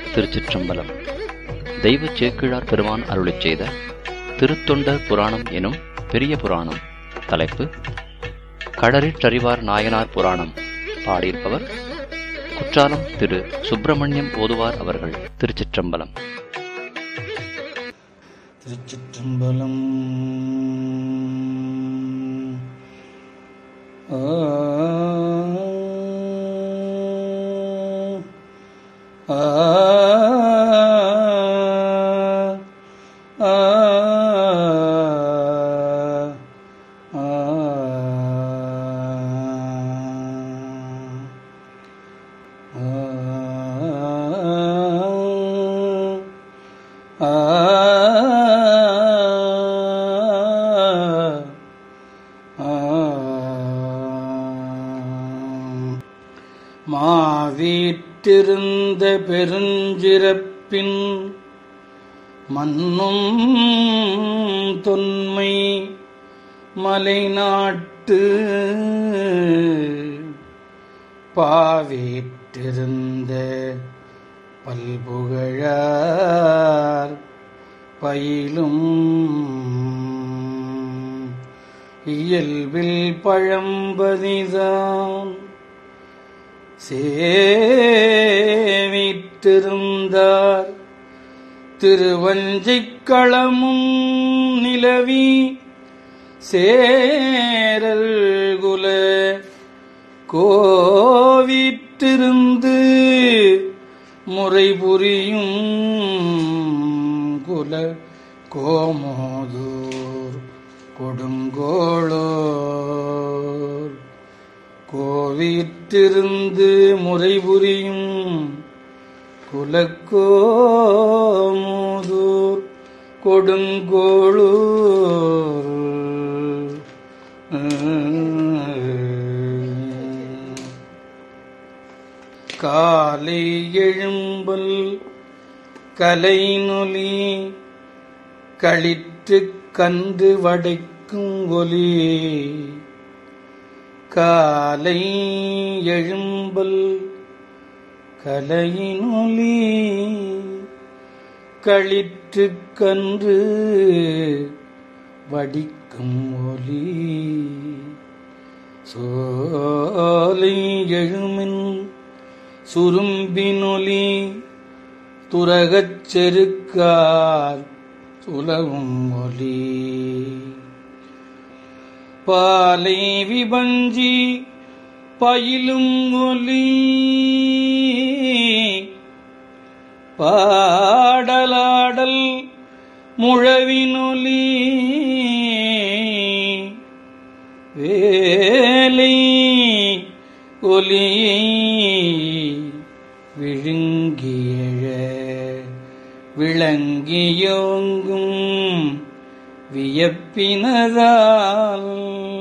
திருச்சிற்றம்பலம். தெய்வ சேக்கிழார் பெருமான் அருளிச் செய்த திருத்தொண்டர் புராணம் எனும் பெரிய புராணம். தலைப்பு கடரிற்றறிவார் நாயனார் புராணம். பாடியிருப்பவர் குற்றாலம் திரு சுப்பிரமணியம் ஓதுவார் அவர்கள். திருச்சிற்றம்பலம். திருச்சிற்றம்பலம். மாவீற்றிருந்த பெருஞ்சிறப்பின் மன்னும் தொன்மை மலைநாட்டு பாவீற்றிருந்த பல்புகழார் பயிலும் இயல்பில் பழம்பதிதான் சேவித்திருந்தார் திருவஞ்சிக் களமும் நிலவி சேரல் குல கோவிற்றிருந்து முறைபுரியும் குல கோமோதூர் கொடுங்கோளோர் கோவிற்றிருந்து முறைபுரியும் குலக்கோமோதூர் கொடுங்கோளூர். காலை எழும்பல் கலைநொலி களிற்று கன்று வடைக்கும் ஒலி. காலை எழும்பல் கலையினொலி களிற்று கன்று வடிக்கும் ஒலி. சோலை எழுமின் சுரும்பினொலி துரகச் செருக்கார் சுலவும் ஒலி. பாலை விபஞ்சி பயிலும் ஒலி பாடலாடல் முழவினொலி. வேலை ஒலியை விழுங்கியழ விளங்கியோங்கும் வியப்பினதால்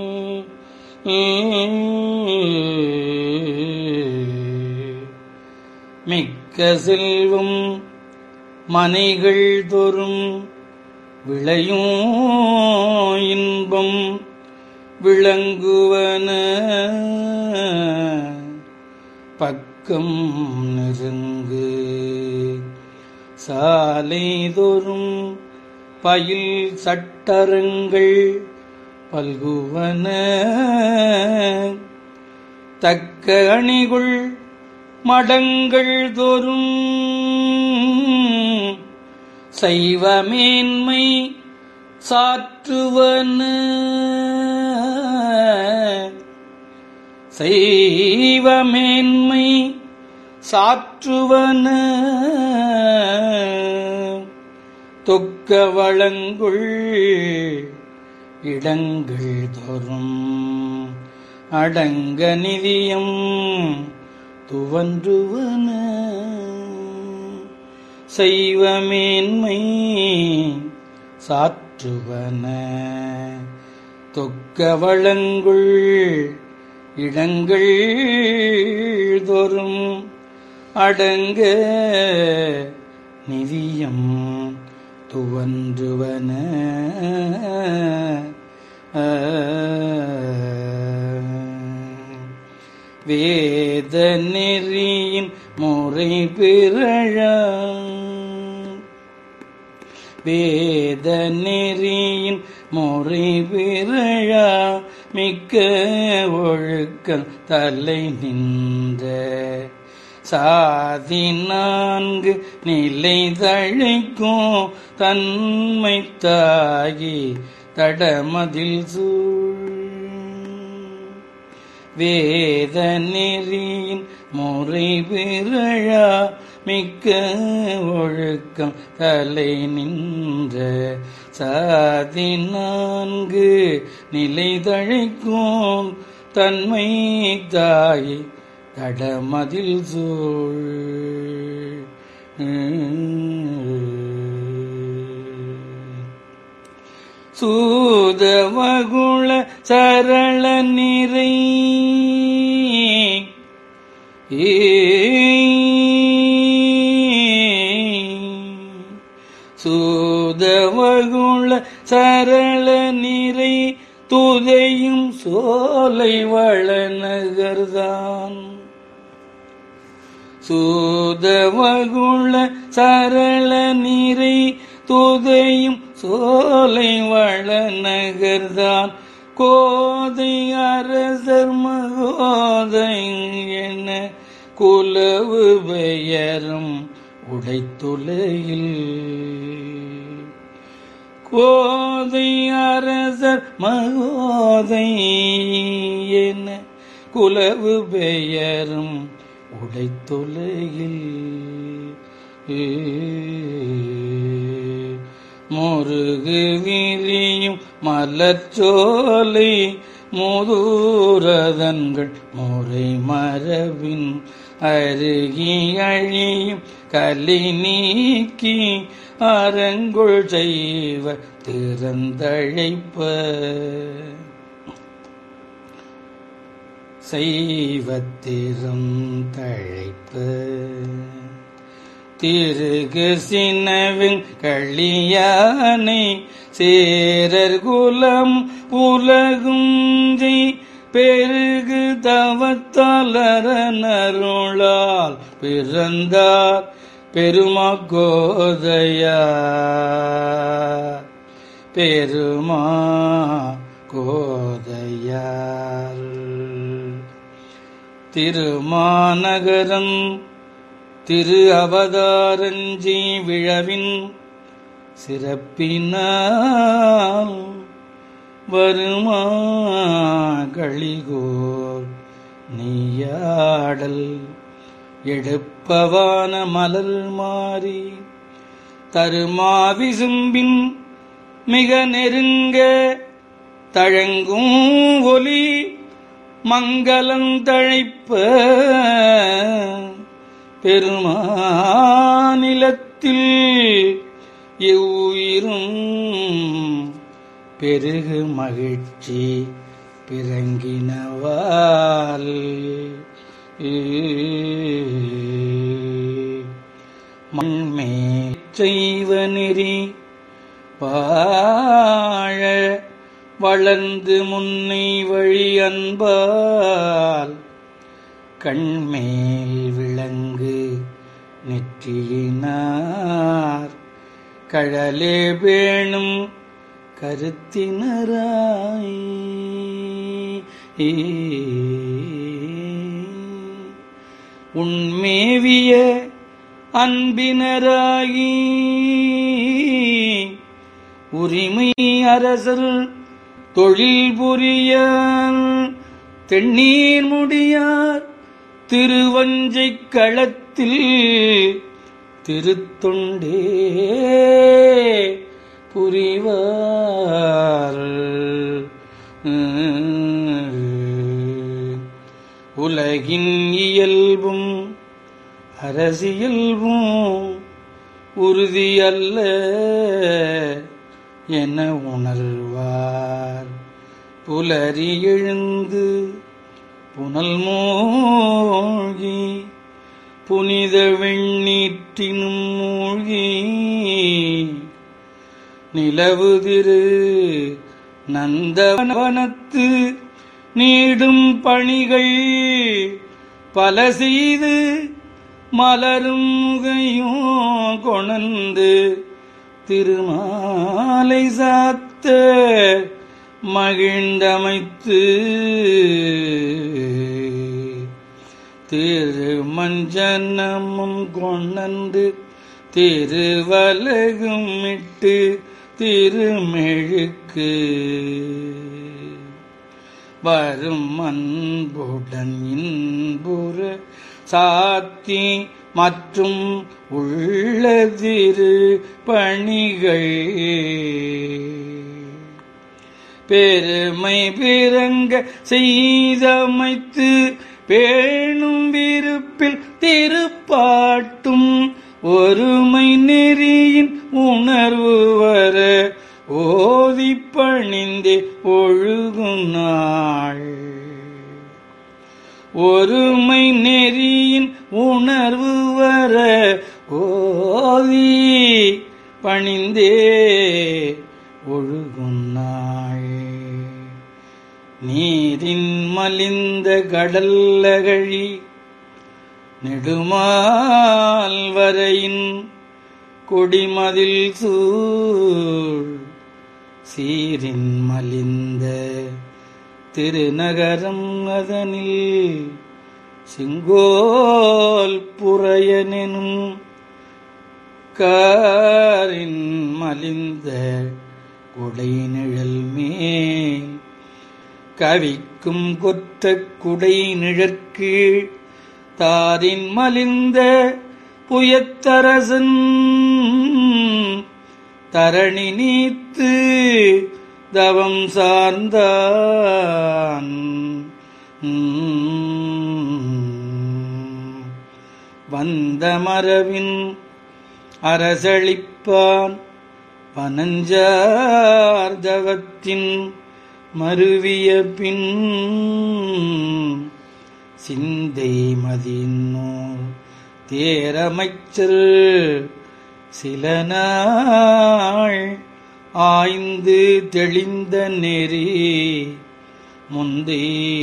மிக்க செல்வம் மனைகள் தோறும் விளையும் இன்பம் விளங்குவன. பக்கம் நெருங்கு சாலை தோறும் பயில் சட்டரங்கள் பல்குவன. தக்க அணிகுள் மடங்கள் தோறும் சைவமேன்மை சாற்றுவன. சைவமேன்மை சாற்றுவன. தொக்க வளங்குள் இடங்கள் தோறும் அடங்க நிதியம் துவன்றுவன. சைவமேன்மை சாற்றுவன. தொக்க வளங்குள் இடங்கள் தோறும் அடங்க நிதியம் துவன்றுவன. வேத நெறியின் முறைமையாலே முறை பிறழா வேத நெறியின் முறை பிறழா மிக்க ஒழுக்கம் தலை நின்ற சாதி 4 நிலை தழைக்கும் தன்மை தாகி தடமதில் சூழ் வேத நெறியின் முறை பிறழா மிக்க ஒழுக்கம் தலை நின்ற சாதி 4 நிலை தழைக்கும் தன்மை தாகி தடமதில் சூழ் சூதவகுள சரள நிறை சூதவகுள சரள நிறை துதையும் சோலை வளநகர்தான் சூதவகுள சரள நிறை துதையும் சோலை வளநகர்தான் கோதை அரசர் மகோதை என குலவு பெயரும் உடைத்துலையில் கோதை அரசர் மகோதை என குலவு பெயரும் உடைத்துலையில் முருகு விரியும் மலர்ச்சோலை முதுரதன்கள் முறை மரபின் அருகி அழியும் கலை நீக்கி அரங்குள் செய்வ திறந்தழைப்ப செய்வத்திறந்தழைப்ப திருகு சினவின் களியானை சேரர் குலம் உலகும் பெருகு தவத்தாலரனருளால் பிறந்தார் பெருமாகோதையா பெருமா கோதையார் திருமாநகரம் திரு அவதாரஞ்சி விழவின் சிறப்பினால் வருமா களிகோர் நீயாடல் எடுப்பவான மலர் மாறி தருமாவிசும்பின் மிக நெருங்க தழங்கும் ஒலி மங்களம் தழைப்ப பெருமாநிலத்தில் எவ்வுயிரும் பெருகு மகிழ்ச்சி பிறங்கினவால் மண்மேல் செய்வ நெறி வாழ வளர்ந்து முன்னை வழி அன்பால் கண்மேல் விளங்கு நெற்றியினார் கழலே வேணும் கருத்தினராய் உண்மேவிய அன்பினராகி உரிமை அரசர் தொழில் புரிய தென்னீர் முடியார் திருவஞ்சைக் களத்தில் திருத்தொண்டே புரிவார் உலகின் இயல்பும் அரசியல்பும் உறுதியல்ல என உணர்வார் புலரி எழுந்து புனல் மூழ்கி புனித வெண்ணீற்றினும் மூழ்கி நிலவு திரு நந்தவனத்து நீடும் பணிகள் பல செய்து மலரும் முகையும் கொணர்ந்து திருமாலை சாத்த மகிழ்ந்தமைத்து திருமஞ்சனமும் கொணர்ந்து திருவலகும் இட்டு திருமெழுக்கு வரும் அன்புடன் இன்புற சாத்தி மற்றும் உள்ள திரு பணிகள் பெருமை பிறங்க செய்தமைத்து பேணும் விருப்பில் திருப்பாட்டும் ஒருமை நெறியின் உணர்வு வர ஓதி பணிந்தே ஒழுகும் நாள் ஒருமை நெறியின் உணர்வு வர ஓதி பணிந்தே ஒழுகும் நாள் நீரின் மலிந்த கடல்லகழி நெடுமால் வரையின் கொடிமதில் சூழ் சீரின் மலிந்த திருநகரம் அதனில் செங்கோல் புறையனெனும் காரின் மலிந்த குடை நிழல் மேல் கவிக்கும் கொற்ற குடை நிழற்கு தாரின் மலிந்த புயத்தரசன் தரணி நீத்து தவம் சார்ந்தான் வந்த மரபின் அரசளிப்பான் பனஞ்சார்தவத்தின் மருவிய பின் சிந்தை மதினோர் தேரமைச்சர் சில நாள் ஆய்ந்து தெளிந்த நெறி முந்தை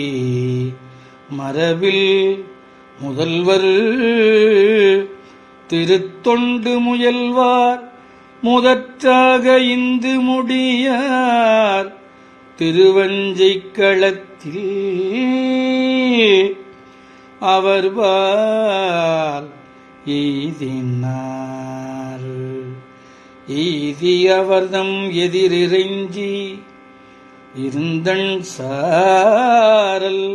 மரபில் முதல்வர் திருத்தொண்டு முயல்வார் முதற்றாக இந்து முடியார் திருவஞ்சைக் களத்தில் அவர்பால் எய்தினார் எய்தி அவர்தம் எதிரிறைஞ்சி இருந்தன் சாரல்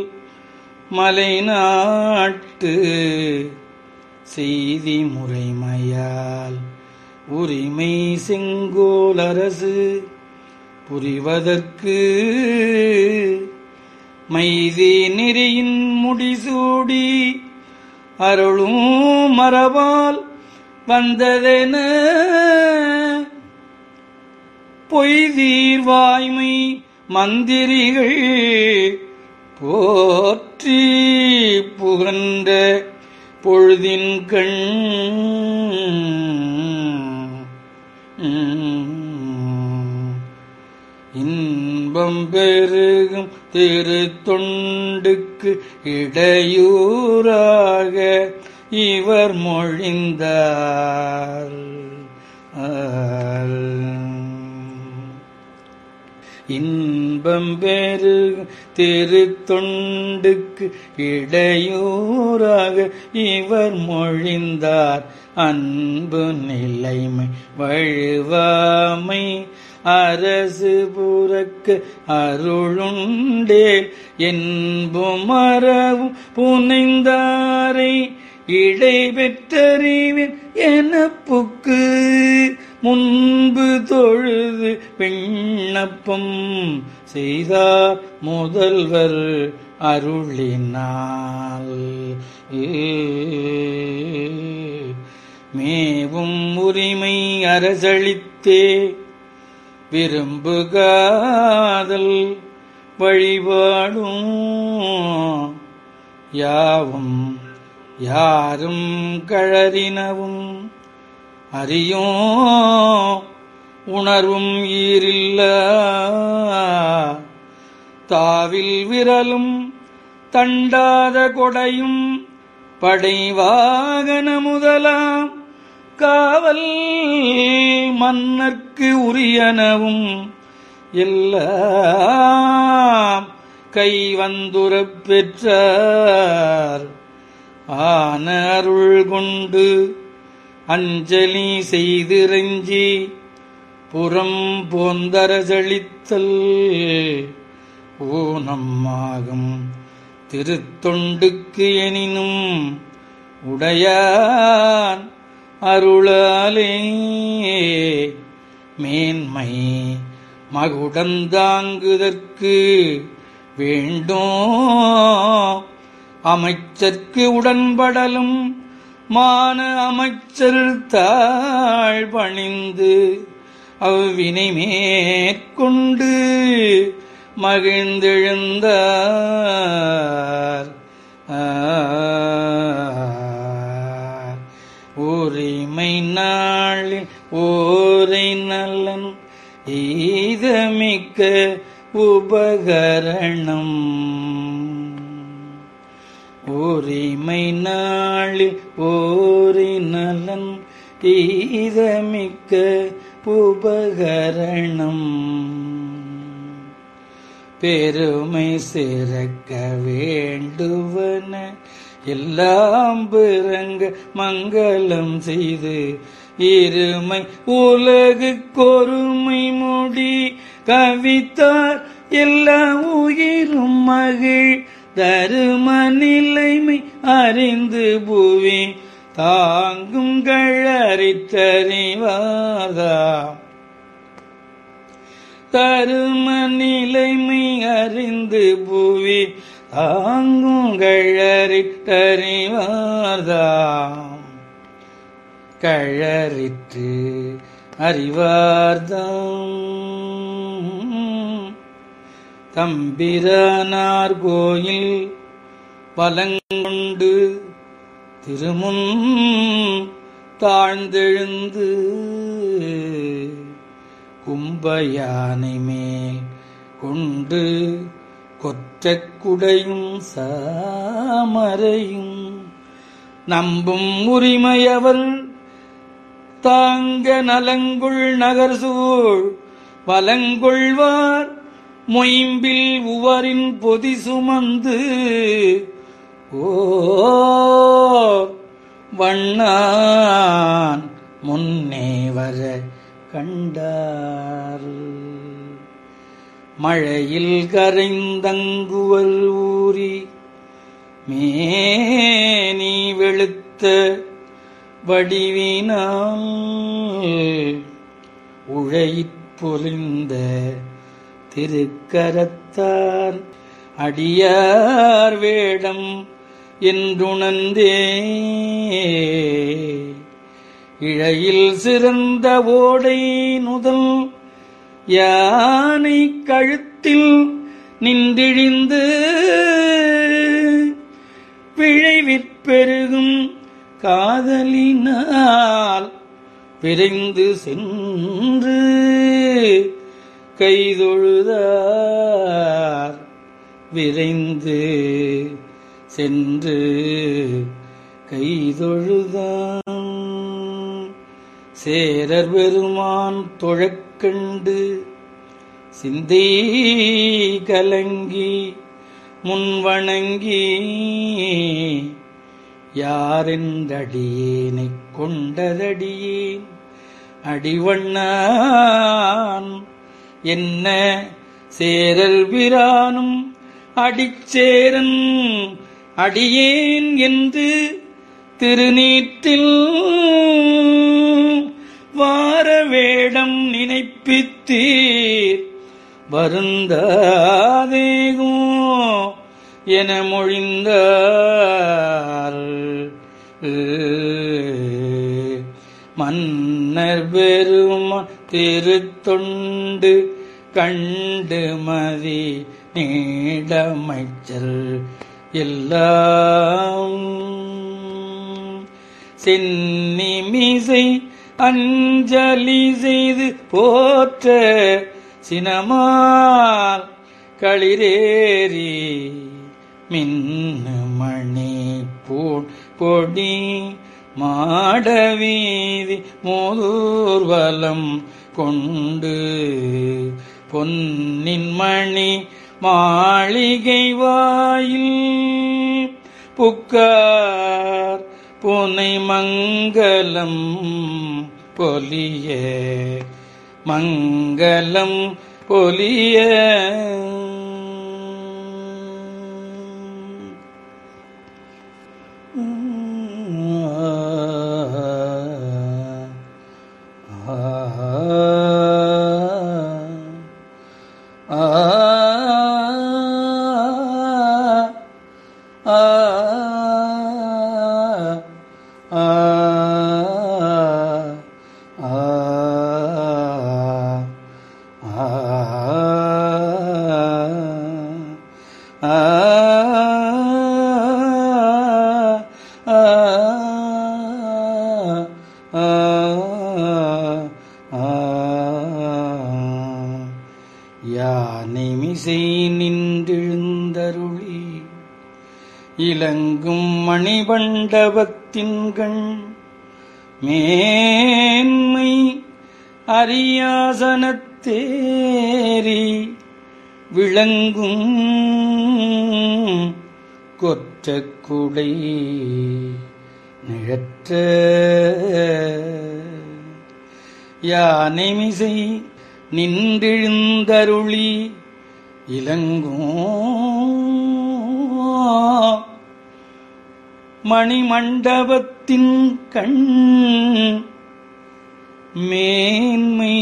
மலைநாட்டு செய்தி முறைமையால் உரிமை செங்கோல் அரசு புரிவதற்கு மைதி நெறியின் முடிசூடி அருளும் மரபால் வந்ததென பொய்தீர் வாய்மை மந்திரிகள் போற்றி புகழ்ந்த பொழுதின் கண் இன்பம் பெருகும் திருத்தொண்டுக்கு இடையூறாக இவர் மொழிந்தார். இன்பம் பெருகும் திருத்தொண்டுக்கு இடையூறாக இவர் மொழிந்தார். அன்பு நிலைமை வழுவாமை அரசு புறக்க அருளுண்டேல் என்பும் மறவும் புனைந்தாரை இடை பெற்றறிவின் எனப்புக்கு முன்பு தொழுது விண்ணப்பம் செய்தார் முதல்வர் அருளினால். மேவும் உரிமை அரசளித்தே விரும்புகாதல் வழிபாடும் யாவும் யாரும் கழறினவும் அறியும் உணர்வும் ஈரில்ல தாவில் விரலும் தண்டாத கொடையும் படைவாகன முதலாம் காவல் மன்னர்க்கு உரியனவும் எல்லாம் கை வந்துரப் பெற்றார். ஆன அருள் கொண்டு அஞ்சலி செய்திரஞ்சி புறம் போந்தரசளித்தல் ஊனமாகும் திருத்தொண்டுக்கு எனினும் உடையான் அருளாலே மேன்மை மகுடந்தாங்குதற்கு வேண்டும் அமைச்சர்க்கு உடன்படலும் மான அமைச்சர் தாழ் பணிந்து அவ்வினை மேற்கொண்டு மகிழ்ந்தெழுந்தார். உரிமை நாளில் ஓரை நலன் ஈதமிக்க உபகரணம். உரிமை நாளில் ஓரை நலன் ஈதமிக்க உபகரணம். பெருமை சிறக்க வேண்டுவன எல்லாம் பிறங்க மங்களம் செய்து இருமை உலகு கொருமை முடி கவித்தார் எல்லா உயிரும் மகிழ் தரும நிலைமை அறிந்து புவி தாங்கும் கழறித்தறிவார்தாம். தரும நிலைமை அறிந்து புவி தாங்கும் கழறித்தறிவார்தாம். கழறிற்று அறிவார்தாம். தம்பிரானார் கோயில் பலங்கொண்டு திருமுன் தாழ்ந்தெழுந்து கும்பயானை மேல் கொண்டு கொற்றக் குடையும் சாமரையும் நம்பும் உரிமையவர் தாங்க நலங்குள் நகர் சூழ் வலங்கொள்வார் மொயம்பில் உவரின் பொதி சுமந்து ஓர் வண்ணான் முன்னே வர கண்டார். மழையில் கரைந்தங்குவர் ஊரி மேனி வெளுத்த வடிவினால் உழையிற் பொலிந்த திருக்கரத்தார் அடியார் வேடம் என்றுணர்ந்தே இழையில் சிறந்த ஓடை நுதல் யானை கழுத்தில் நின்றிழிந்து விழைவிற்பெருகும் காதலினால் விரைந்து சென்று கைதொழுதார். விரைந்து சென்று கைதொழுதான். சேரர் பெருமான் தொழக்கண்டு சிந்தை கலங்கி முன்வணங்கி யாரென்றடியேனைக் கொண்டதடியேன் அடிவண்ணான் என்ன சேரல் பிரானும் அடிச்சேரன் அடியேன் என்று திருநீற்றில் வார வேடம் நினைப்பித்தீர் வருந்தாதேகோ என மொழிந்தார். மன்னர் பெருமான் திருத்தொண்டு கண்டு மதி நீடமைச்சர் எல்லாம் சென்னிமிசை அஞ்சலி செய்து போற்ற சினமால் களிரேறி மின்னு மணி பூண் பொடி மாடவீதி மோதூர்வலம் கொண்டு பொன்னின் மணி மாளிகை வாயில் புக்கார் புனை மங்கலம் பொலிய மங்கலம் பொலிய யானைமிசை நின்றெழுந்தருளி இலங்கும் மணிமண்டபத்தின்கண் மேன்மை அரியாசனத்தேரி விளங்கும் கொற்றக்குடை நிழற்ற யானைமிசை நின்றெழுந்தருளி இலங்கும் மணிமண்டபத்தின் கண் மேன்மை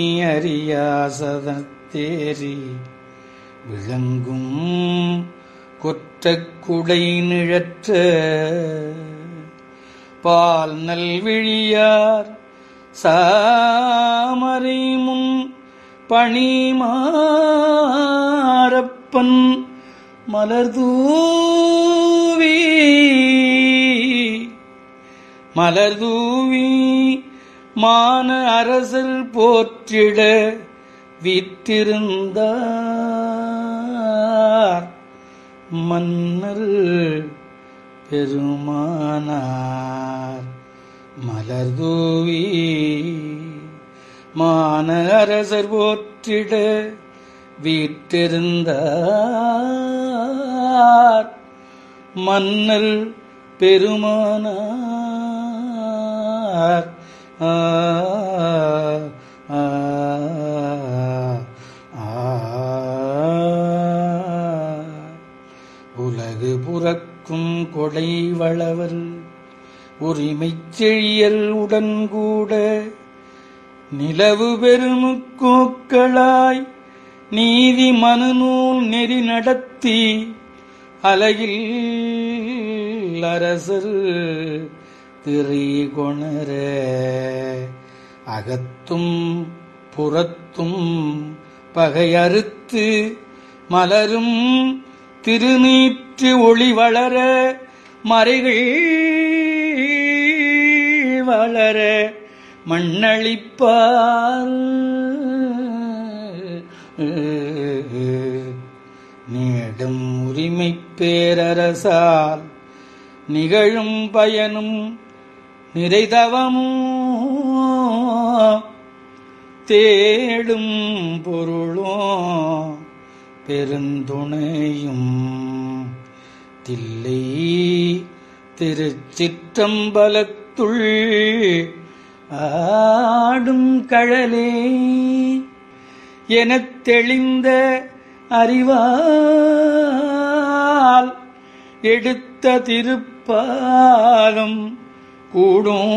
அரியாசனத்தேரி விளங்கும் கொற்றக்குடை நிழற்ற பால் நல்விழியார் சாமரை முன் பணிமாரப்பன் மலர்தூவி மான அரசல் போற்றிட வீற்றிருந்தார் மன்னர் பெருமானார். மலர்தூவி மான அரசர் போற்றிட வீற்றிருந்தார் மன்னர் பெருமானார். உலகு புறக்கும் கொடை வளவர் உரிமைச் செழியல் உடன்கூட நிலவு பெருமுக்கூக்களாய் நீதி மனுநூல் நெறி நடத்தி அலகில் அரசர் திரை கொணர அகத்தும் புறத்தும் பகையறுத்து மலரும் திருநீற்று ஒளி வளர மறைகள் வளர மண்ணளிப்பால் நேடும் உரிமை பேரரசால் நிகழும் பயனும் நிறைதவமும் தேடும் பொருளும் பெருந்துணையும் தில்லை திருச்சிற்றம்பலத்துள் ஆடும் கழலே எனத் தெளிந்த அறிவால் எடுத்த திருப்பாதம் கூடும்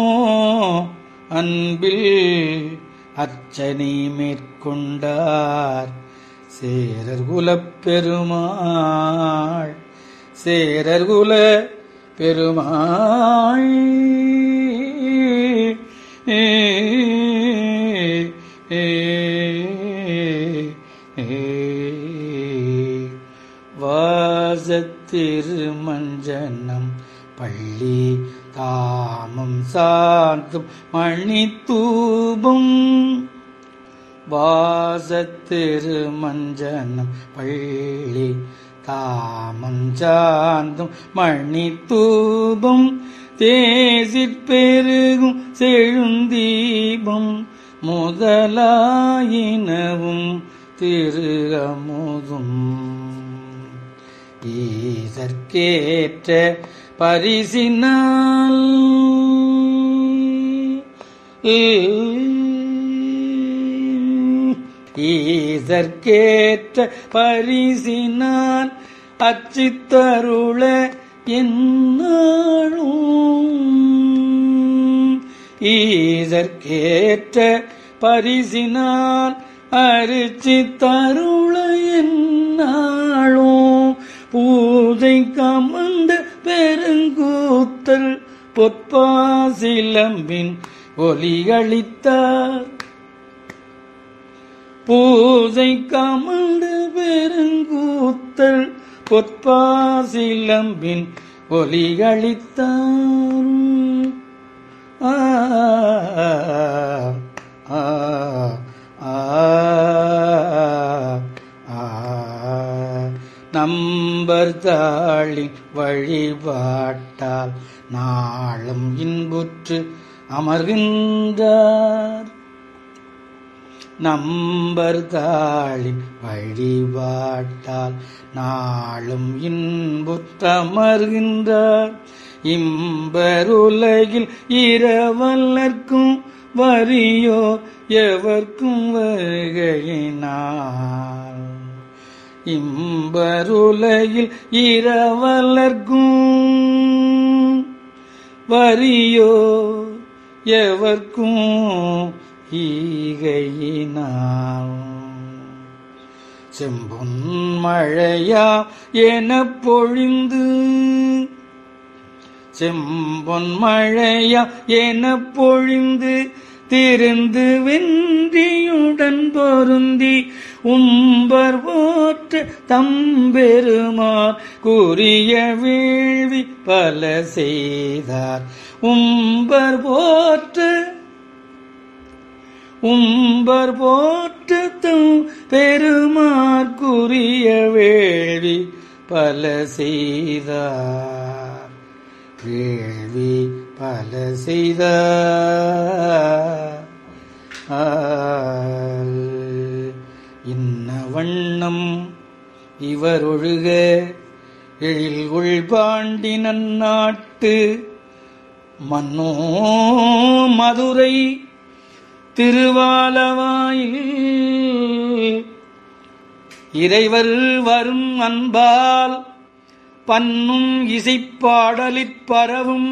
அன்பில் அர்ச்சனை மேற்கொண்டார் சேரர் குலப் பெருமாள். சேரர் குல பெருமாள் வாசத்திருமஞ்சனம் பள்ளி தாமம் சார்ந்தும் மணித்தூபம். வாசத்திருமஞ்சனம் பள்ளி தாமஞ்சாந்தும் மணி தூபம் தேசிற்பெருகும் செழுந்தீபம் முதலாயினவும் திரு அமுதும் ஈசற்கேற்ற பரிசினால் ஈசற்கேற்ற பரிசினால் அச்சித்தருள என்னாலும் ஈசற்கேற்ற பரிசினால் அரிச்சித்தருள என்னாலும் பூஜை கமந்த பெருங்கூத்தல் பொற்பாசிலம்பின் ஒலியளித்தார் பூஜை கமந்த பெருங்கூத்தல் பொற்பாசிலம்பின் ஒலியளித்தார் நம்பர் தாளின் வழிபாட்டால் நாளும் இன்புற்று அமர்கின்றார் நம்பர் தாளின் வழிபாட்டால் நாளும் இன்புற்றமர்கின்றார் இம்பருலகில் இரவலர்க்கும் வரியோ எவர்க்கும் வருகையினார் இம்பருலகில் இரவலர்க்கும் வரியோ எவர்க்கும் ஈகையினார் செம்பொன் மழையா எனப் பொழிந்து செம்பொன் மழையா எனப் பொழிந்து திருந்து வென்றியுடன் பொருந்தி உம்பர் போற்ற தம்பெருமார் கூறிய வேள்வி பல செய்தார் உம்பர் போற்ற தம் பெருமார் கூறிய வேள்வி பல செய்தார் வேள்வி பல செய்தார் இன்ன வண்ணம் இவர் ஒழுக எழில்கொள் பாண்டி நன்னாட்டு மன்னோ மதுரை திருவாலவாயில் இறைவர் வரும் அன்பால் பன்னும் இசைப்பாடலிற் பரவும்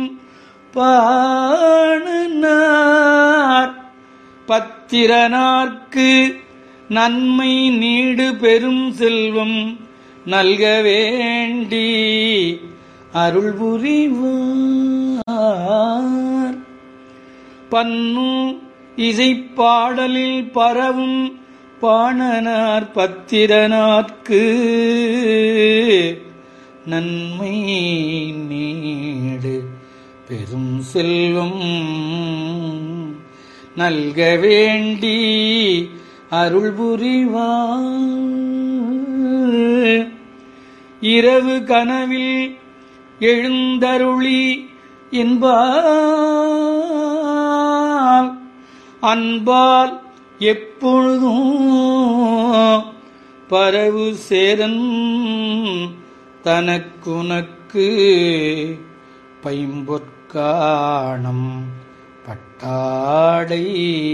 பாணனார் பத்திரனார்க்கு நன்மை நீடு பெரும் செல்வம் நல்க வேண்டி அருள் புரிவார் பன்னும் இசைப்பாடலில் பரவும் பாணனார் பத்திரனார்க்கு நன்மை நீடு பெரும் செல்வம் நல்க வேண்டி அருள் புரிவார் இரவு கனவில் எழுந்தருளி என்பால் அன்பால் எப்பொழுதும் பரவு சேரன் தனக்குனக்கு பைம்பொற்காணம் பட்டாடை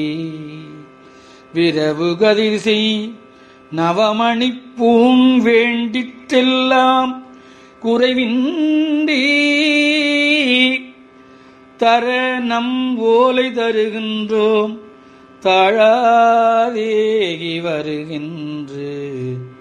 விரவு கதிர்சை நவமணி பூங் வேண்டிற்றெல்லாம் குறைவின்றி தர நம் ஓலை தருகின்றோம் தாழாதேகி வருகின்ற